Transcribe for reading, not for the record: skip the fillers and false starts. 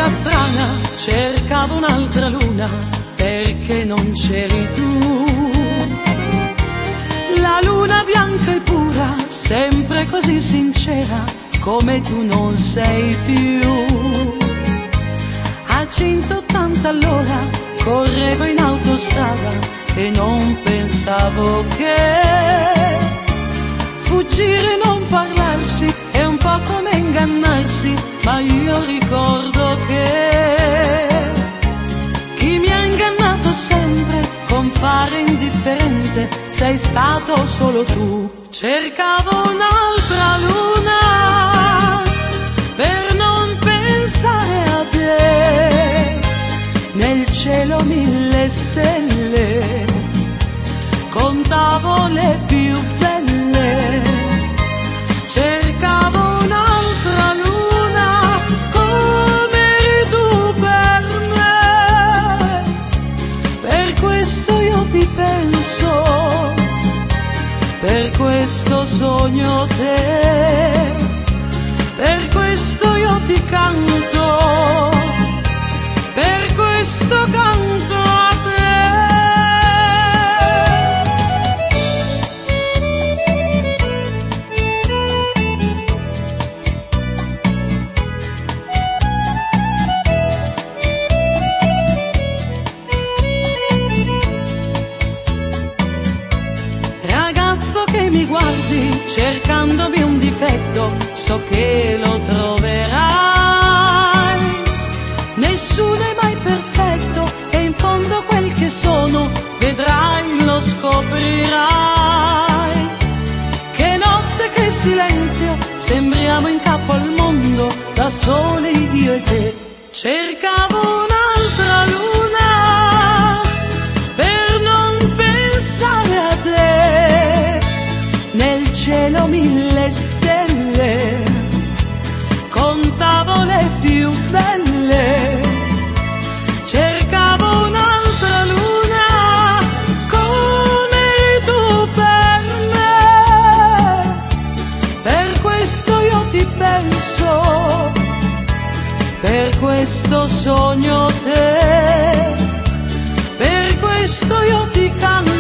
era strana, cercavo un'altra luna perché non c'eri tu. La luna bianca e pura, sempre così sincera, come tu non sei più. A 180 all'ora correvo in autostrada e non pensavo che fuggire e non parlarsi è un po' come ingannarsi, ma io ricordo che chi mi ha ingannato sempre con fare indifferente sei stato solo tu. Cercavo un'altra luna per non pensare a te, nel cielo 1000 stelle, contavo le più belle. Cercavo un'altra luna come eri tu per me, per questo io ti penso, per questo sogno te, per questo io ti canto, per questo canto a te. Ragazzo che mi guardi cercandomi un difetto, so che lo troverai. Nessuno è mai perfetto e in fondo quel che sono vedrai, lo scoprirai. Che notte, che silenzio, sembriamo in capo al mondo, da soli io e te. Cercavo un'altra luna per non pensare a te, nel cielo 1000 stelle, contavo le più belle. Cercavo un'altra luna come eri tu per me, per questo io ti penso, per questo sogno te, per questo io ti canto.